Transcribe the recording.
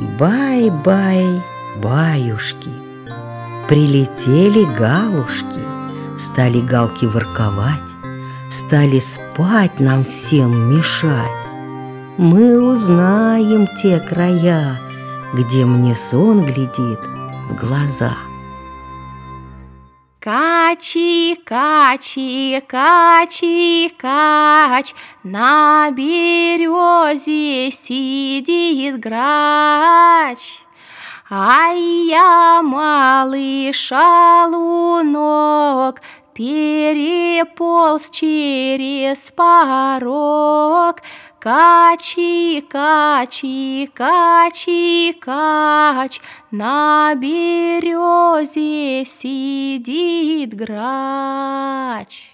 Бай-бай, баюшки. Прилетели галушки, стали галки ворковать, стали спать нам всем мешать. Мы узнаем те края, где мне сон глядит в глаза. Качи, качи, качи, кач, на березе сидит грач. Ай, я малый шалунок, переполз через порог. Качи, качи, качи, кач, на березе сидит грач.